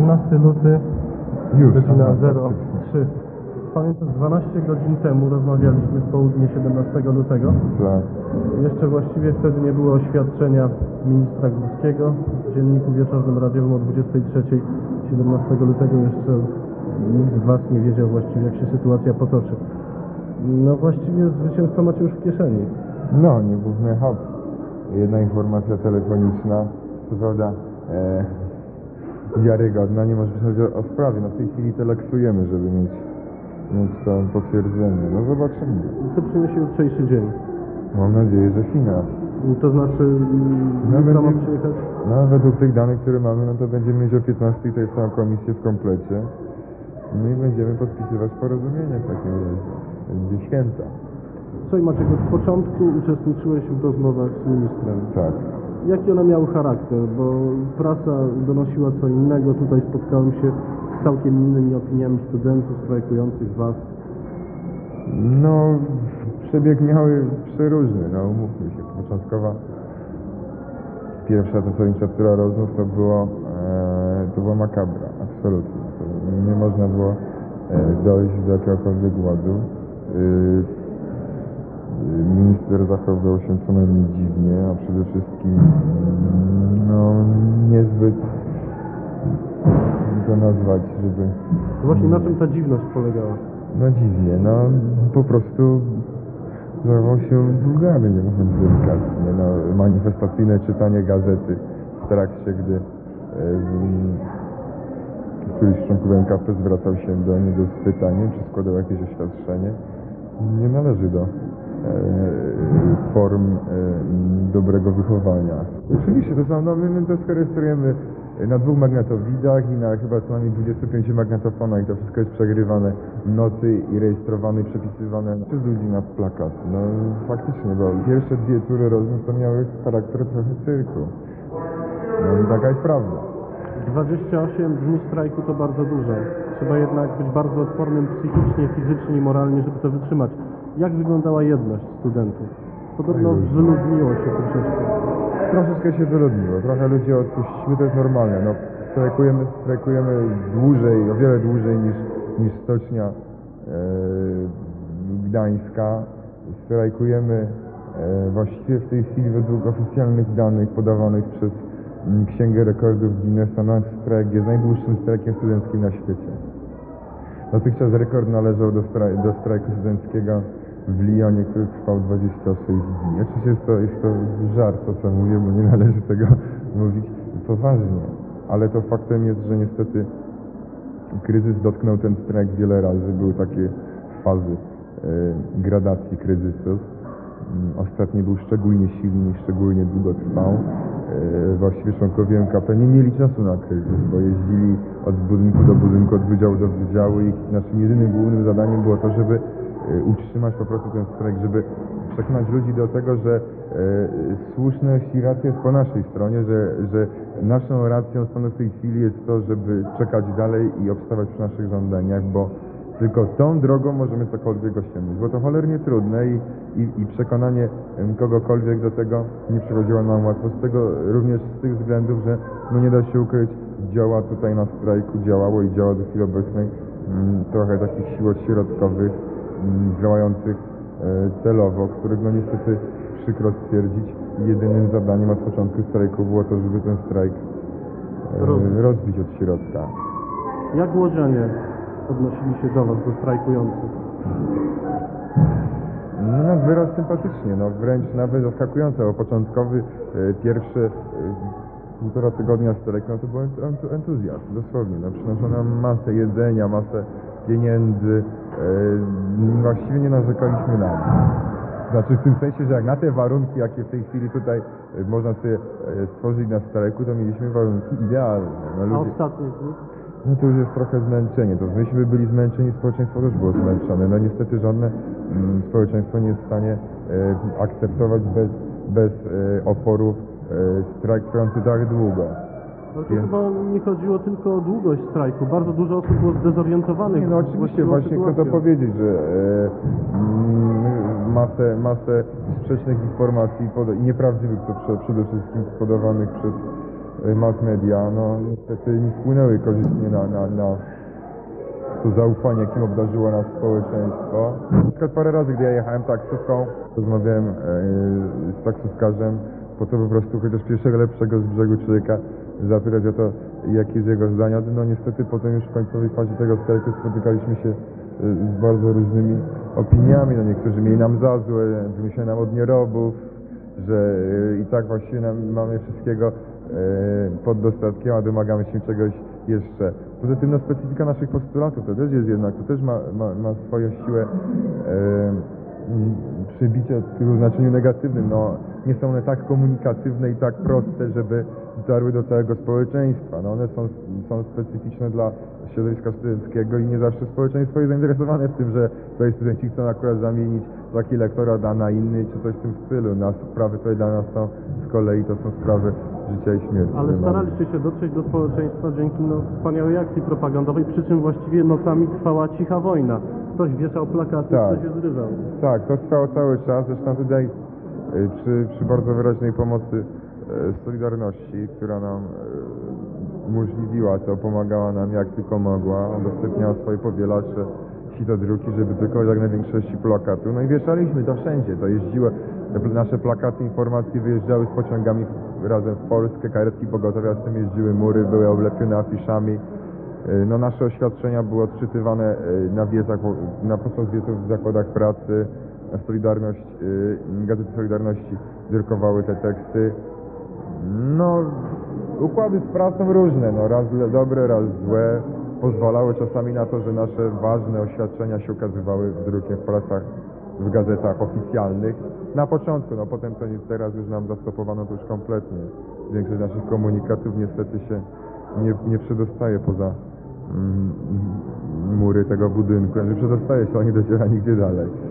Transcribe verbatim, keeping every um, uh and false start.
osiemnasty luty, Już, godzina aha, zero trzy. Pamiętam, dwanaście godzin temu rozmawialiśmy w południe siedemnastego lutego. Tak. Jeszcze właściwie wtedy nie było oświadczenia ministra Górskiego. W dzienniku wieczornym radiowym o dwudziestej trzeciej siedemnastego lutego jeszcze nikt z Was nie wiedział właściwie, jak się sytuacja potoczy. No właściwie zwycięstwo macie już w kieszeni. No, nie główny hop. Jedna informacja telefoniczna, co prawda e, wiarygodna, nie może pisać o, o sprawie. No w tej chwili teleksujemy, żeby mieć, mieć to potwierdzenie. No zobaczymy. Co przyniesie jutrzejszy dzień? Mam nadzieję, że finał. To znaczy, No, jutro ma będzie- przyjechać? No według tych danych, które mamy, no to będziemy mieć o piętnastej tutaj całą komisję w komplecie. No i będziemy podpisywać porozumienie w takim razie. Będzie święta. Słuchaj Maciek, od początku uczestniczyłeś w rozmowach z ministrem. Tak. Jaki one miały charakter? Bo prasa donosiła co innego. Tutaj spotkałem się z całkiem innymi opiniami studentów strajkujących Was. No, przebieg miały przeróżny, no umówmy się. Początkowa pierwsza zasadnicza tura rozmów to było, e, to była makabra, absolutnie. To nie można było e, dojść do jakiegokolwiek ładu. E, Minister zachowywał się co najmniej dziwnie, a przede wszystkim no niezbyt to nazwać, żeby... Właśnie na czym ta dziwność polegała? No dziwnie, no po prostu zachował się wulgarnie, mówiąc delikatnie. No, manifestacyjne czytanie gazety w trakcie, gdy e, któryś z członków N K P zwracał się do niego z pytaniem, czy składał jakieś oświadczenie, nie należy do form dobrego wychowania. Oczywiście to są, no my, my to wszystko rejestrujemy na dwóch magnetowidach i na chyba co najmniej dwudziestu pięciu magnetofonach i to wszystko jest przegrywane w nocy i rejestrowane i przepisywane przez ludzi na plakaty. No faktycznie, bo pierwsze dwie tury rozmów to miały charakter trochę cyrku. No i taka jest prawda. dwadzieścia osiem dni strajku to bardzo dużo. Trzeba jednak być bardzo odpornym psychicznie, fizycznie i moralnie, żeby to wytrzymać. Jak wyglądała jedność studentów? Podobno Oj, wyludniło się troszeczkę. Troszeczkę się wyludniło, trochę ludzi odpuściły, to jest normalne. No, strajkujemy, strajkujemy dłużej, o wiele dłużej niż, niż stocznia e, Gdańska. Strajkujemy e, właściwie w tej chwili według oficjalnych danych podawanych przez m, Księgę Rekordów Guinnessa. Nasz strajk jest najdłuższym strajkiem studenckim na świecie. Dotychczas rekord należał do, straj do strajku studenckiego w Lyonie, który trwał dwadzieścia sześć dni. Oczywiście jest to, jest to żart, to co mówię, bo nie należy tego mówić poważnie. Ale to faktem jest, że niestety kryzys dotknął ten strajk wiele razy. Były takie fazy e, gradacji kryzysów. Ostatni był szczególnie silny, szczególnie długo trwał. E, właściwie członkowie N K P nie mieli czasu na kryzys, bo jeździli od budynku do budynku, od wydziału do wydziału i naszym jedynym głównym zadaniem było to, żeby e, utrzymać po prostu ten strajk, żeby przekonać ludzi do tego, że e, słuszność i racja jest po naszej stronie, że, że naszą racją stanu w tej chwili jest to, żeby czekać dalej i obstawać przy naszych żądaniach, bo tylko tą drogą możemy cokolwiek osiągnąć. Było to cholernie trudne i, i, i przekonanie kogokolwiek do tego nie przychodziło nam łatwo. Z tego również z tych względów, że no nie da się ukryć, działa tutaj na strajku, działało i działa do chwili obecnej mm, trochę takich sił odśrodkowych, mm, działających e, celowo, których no niestety przykro stwierdzić, jedynym zadaniem od początku strajku było to, żeby ten strajk e, rozbić od środka. Jak łodzianie odnosili się do Was, do strajkujących? No na wyraz sympatycznie, no wręcz nawet zaskakujące, bo początkowy e, pierwszy e, półtora tygodnia strajku, no to był entu, entuzjazm, dosłownie, no przynoszono nam masę jedzenia, masę pieniędzy, e, właściwie nie narzekaliśmy na nic. Znaczy w tym sensie, że jak na te warunki, jakie w tej chwili tutaj e, można sobie e, stworzyć na strajku, to mieliśmy warunki idealne. No, ludzie... A ostatnie dni? No to już jest trochę zmęczenie, to myśmy byli zmęczeni, społeczeństwo też było zmęczone. No niestety żadne mm, społeczeństwo nie jest w stanie e, akceptować bez, bez e, oporów e, strajk trwający tak długo. Ale to chyba nie chodziło tylko o długość strajku, bardzo dużo osób było zdezorientowanych. Nie, no oczywiście, właśnie chcę to powiedzieć, że e, mm, masę, masę sprzecznych informacji i nieprawdziwych to przede wszystkim podawanych przez y, mass media, no niestety nie wpłynęły korzystnie na, na, na to zaufanie, jakim obdarzyło nas społeczeństwo. Na przykład parę razy, gdy ja jechałem taksówką, rozmawiałem e, z taksówkarzem, po to po prostu chociaż pierwszego lepszego z brzegu człowieka zapytać o to, jakie jest jego zdanie. No niestety potem już w końcowej fazie tego strajku spotykaliśmy się e, z bardzo różnymi opiniami. No niektórzy mieli nam za złe, wymyślali nam od nierobów, że e, i tak właściwie nam, mamy wszystkiego e, pod dostatkiem, a domagamy się czegoś jeszcze. Poza tym no, specyfika naszych postulatów to też jest jednak, to też ma, ma, ma swoją siłę e, przybicie w znaczeniu negatywnym. No, nie są one tak komunikatywne i tak proste, żeby dotarły do całego społeczeństwa. No, one są, są specyficzne dla środowiska studenckiego i nie zawsze społeczeństwo jest zainteresowane w tym, że tutaj studenci chcą akurat zamienić taki lektorat a na inny, czy coś w tym stylu. No, sprawy tutaj dla nas są z kolei, to są sprawy życia i śmierci. Ale staraliście się dotrzeć do społeczeństwa dzięki no, wspaniałej akcji propagandowej, przy czym właściwie nocami trwała cicha wojna. Ktoś wieszał plakaty, Tak. ktoś je zrywał. Tak, to trwało cały czas. Zresztą tutaj y, przy, przy bardzo wyraźnej pomocy y, Solidarności, która nam y, umożliwiła to, pomagała nam jak tylko mogła, udostępniała swoje powielacze, sitodruki, żeby tylko jak największości plakatu. No i wieszaliśmy to wszędzie. To jeździło, te nasze plakaty, informacje wyjeżdżały z pociągami razem w Polskę, karetki pogotowia z tym jeździły, mury były oblepione afiszami. No, nasze oświadczenia były odczytywane na wiecach, na podczas wieców w zakładach pracy. Solidarność, Gazety Solidarności drukowały te teksty. No, układy spraw są różne, no, raz dobre, raz złe. Pozwalały czasami na to, że nasze ważne oświadczenia się ukazywały w drukiem w prasach, w gazetach oficjalnych. Na początku, no potem to nie, teraz już nam zastopowano to już kompletnie. Większość naszych komunikatów niestety się nie, nie przedostaje poza mm, mury tego budynku, że przedostaje się, ale nie dociera nigdzie dalej.